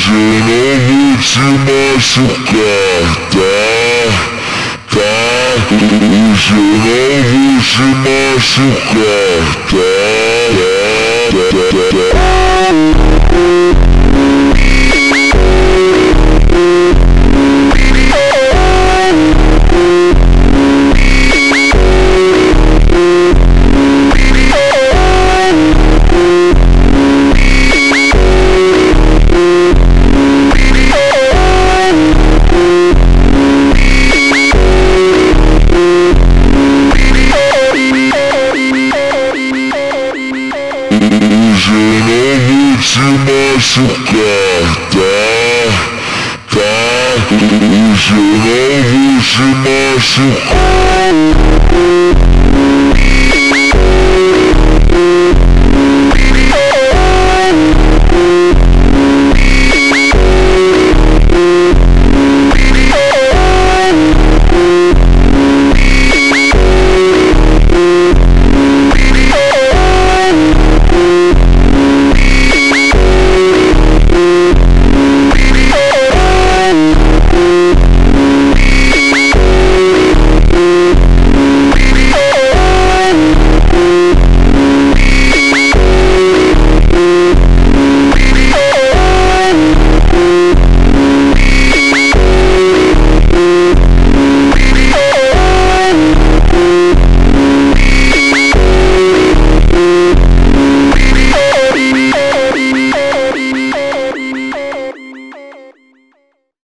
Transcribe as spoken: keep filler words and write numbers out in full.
não vou te machucar, tá? Tá? Hoje eu não vou te machucar, tá? Tá, tá, tá, tá. Hoje eu não vou te machucar, tá? Tá? Hoje eu não vou te machucar.